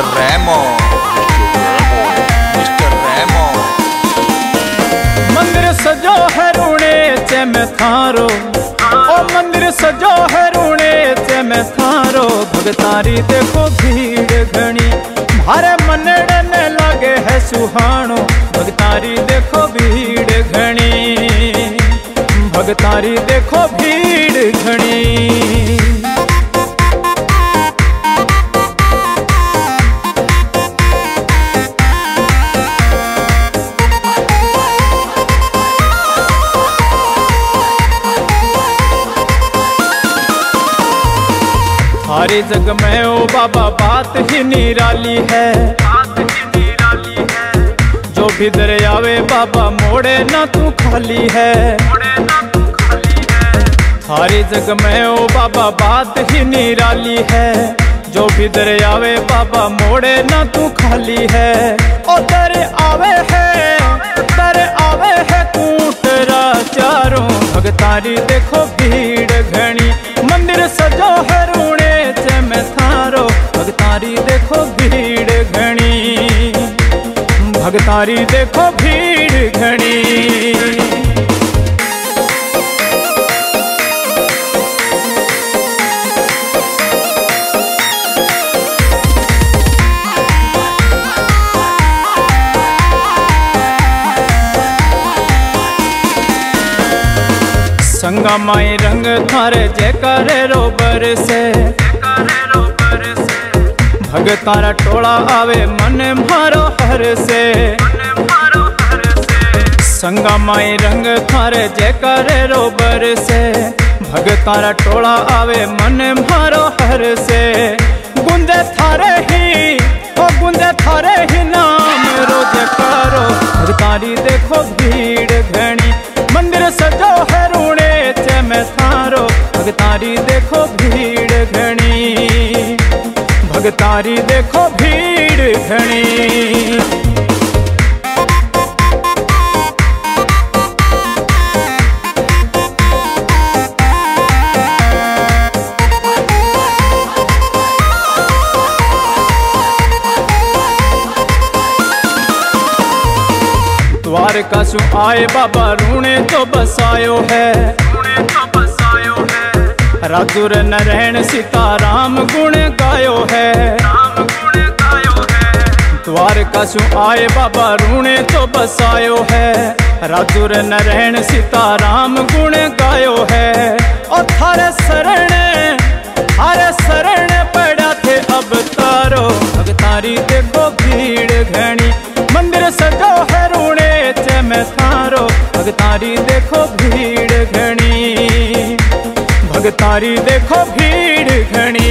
Mister Remo, mister Remo. मंदिर सजो है रूणे चे में थारो, ओ मंदिर सजो है रूणे चे में थारो। भगतारी देखो भीड़ घनी, मारे मनड़े ने लागे है सुहानो। भगतारी देखो भीड़ घनी, भगतारी देखो भीड़ घनी। हरे जग में ओ बाबा बात ही निराली है, बात ही निराली है। जो भी दर आवे बाबा मोड़े ना तू खाली है, मोड़े ना तू खाली है। हरे जग में ओ बाबा बात ही निराली है। जो भी दर आवे बाबा मोड़े ना तू खाली है। ओ दर आवे है, दर आवे है कूटरा चारों। भगतारी देखो भीड़ घनी, मंदिर सजो है रूणे चे में थारो। भगतारी देखो भीड़ घनी, भगतारी देखो भीड़ घनी। संगा माई रंग थारे जय करे रोबर से, भगतारा टोला आवे मन मारो हर से। संगा माई रंग थारे जय करे रोबर से, भगतारा टोला आवे मन मारो हर से। गुंदे थारे ही, ओ गुंदे थारे ही नाम रोज करो। भगतारी देखो भीड़ घनी, मंदिर सजो है रूणे चे में थारो। भगतारी देखो भीड़ घनी, भगतारी देखो भीड़ घनी। द्वारका सु आए बाबा रूणे तो बसायो है, रूणे तो बसायो है। राजुर नरैन सीताराम गुण गायो है, राम गुण गायो है। द्वारका सु आए बाबा रूणे तो बसायो है। राजुर नरैन सीताराम गुण गायो है। और थारे शरण, थारे शरण पड़ा थे अब तारो। भगतारी देखो भीड़ घनी, मंदिर सजो है रूणे चे में थारो। भगतारी देखो भीड़ घनी, भगतारी देखो भीड़ घनी।